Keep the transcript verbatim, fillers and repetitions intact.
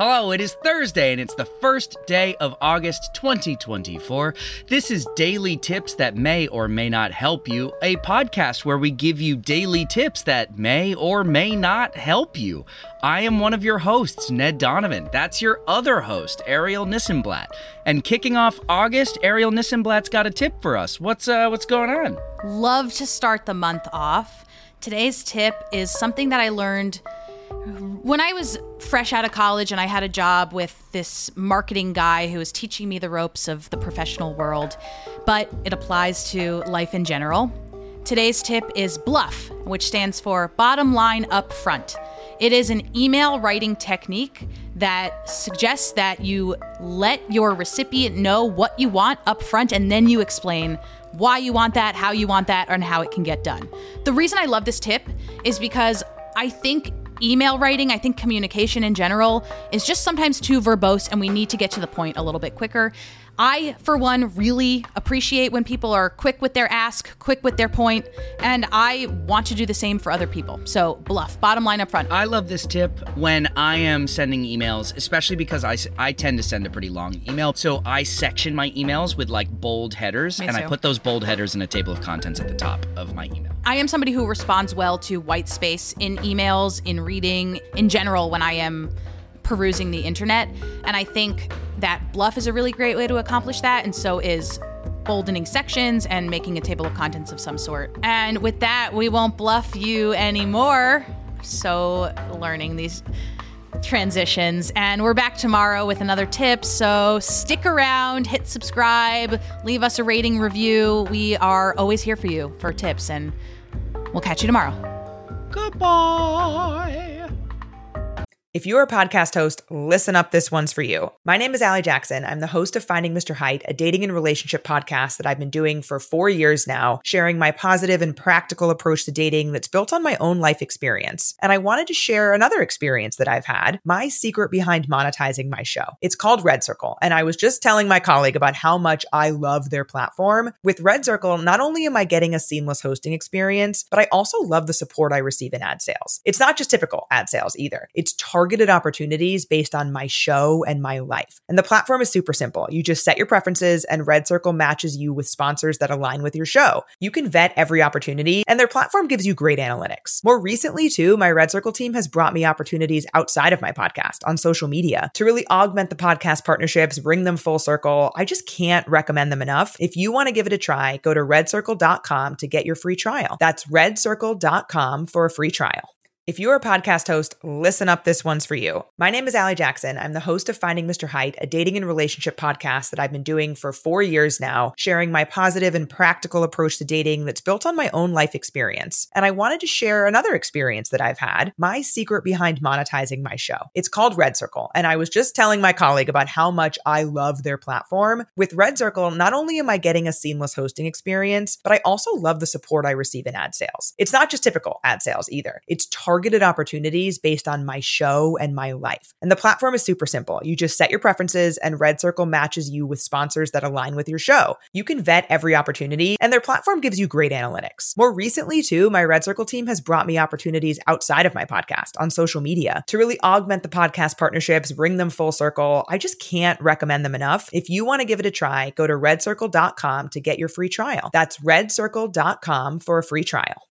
Hello, it is Thursday and it's the first day of August twenty twenty-four. This is Daily Tips That May or May Not Help You, a podcast where we give you daily tips that may or may not help you. I am one of your hosts, Ned Donovan. That's your other host, Ariel Nissenblatt. And kicking off August, Ariel Nissenblatt's got a tip for us. What's uh, what's going on? Love to start the month off. Today's tip is something that I learned when I was fresh out of college and I had a job with this marketing guy who was teaching me the ropes of the professional world, but it applies to life in general. Today's tip is BLUF, which stands for bottom line up front. It is an email writing technique that suggests that you let your recipient know what you want up front and then you explain why you want that, how you want that, and how it can get done. The reason I love this tip is because I think email writing, I think communication in general is just sometimes too verbose and we need to get to the point a little bit quicker. I, for one, really appreciate when people are quick with their ask, quick with their point, and I want to do the same for other people. So BLUF, bottom line up front. I love this tip when I am sending emails, especially because I, I tend to send a pretty long email. So I section my emails with like bold headers, Me and too. I put those bold headers in a table of contents at the top of my email. I am somebody who responds well to white space in emails, in reading, in general when I am perusing the internet. And I think that BLUF is a really great way to accomplish that. And so is boldening sections and making a table of contents of some sort. And with that, we won't bluff you anymore. So learning these transitions. And we're back tomorrow with another tip. So stick around, hit subscribe, leave us a rating review. We are always here for you for tips, and we'll catch you tomorrow. Goodbye. If you're a podcast host, listen up, this one's for you. My name is Allie Jackson. I'm the host of Finding Mister Height, a dating and relationship podcast that I've been doing for four years now, sharing my positive and practical approach to dating that's built on my own life experience. And I wanted to share another experience that I've had, my secret behind monetizing my show. It's called Red Circle, and I was just telling my colleague about how much I love their platform. With Red Circle, not only am I getting a seamless hosting experience, but I also love the support I receive in ad sales. It's not just typical ad sales either. It's targeted targeted opportunities based on my show and my life. And the platform is super simple. You just set your preferences and Red Circle matches you with sponsors that align with your show. You can vet every opportunity and their platform gives you great analytics. More recently too, my Red Circle team has brought me opportunities outside of my podcast on social media to really augment the podcast partnerships, bring them full circle. I just can't recommend them enough. If you want to give it a try, go to red circle dot com to get your free trial. That's red circle dot com for a free trial. If you're a podcast host, listen up, this one's for you. My name is Allie Jackson. I'm the host of Finding Mister Height, a dating and relationship podcast that I've been doing for four years now, sharing my positive and practical approach to dating that's built on my own life experience. And I wanted to share another experience that I've had, my secret behind monetizing my show. It's called Red Circle, and I was just telling my colleague about how much I love their platform. With Red Circle, not only am I getting a seamless hosting experience, but I also love the support I receive in ad sales. It's not just typical ad sales either. It's targeted targeted opportunities based on my show and my life. And the platform is super simple. You just set your preferences and Red Circle matches you with sponsors that align with your show. You can vet every opportunity and their platform gives you great analytics. More recently too, my Red Circle team has brought me opportunities outside of my podcast on social media to really augment the podcast partnerships, bring them full circle. I just can't recommend them enough. If you want to give it a try, go to red circle dot com to get your free trial. That's red circle dot com for a free trial.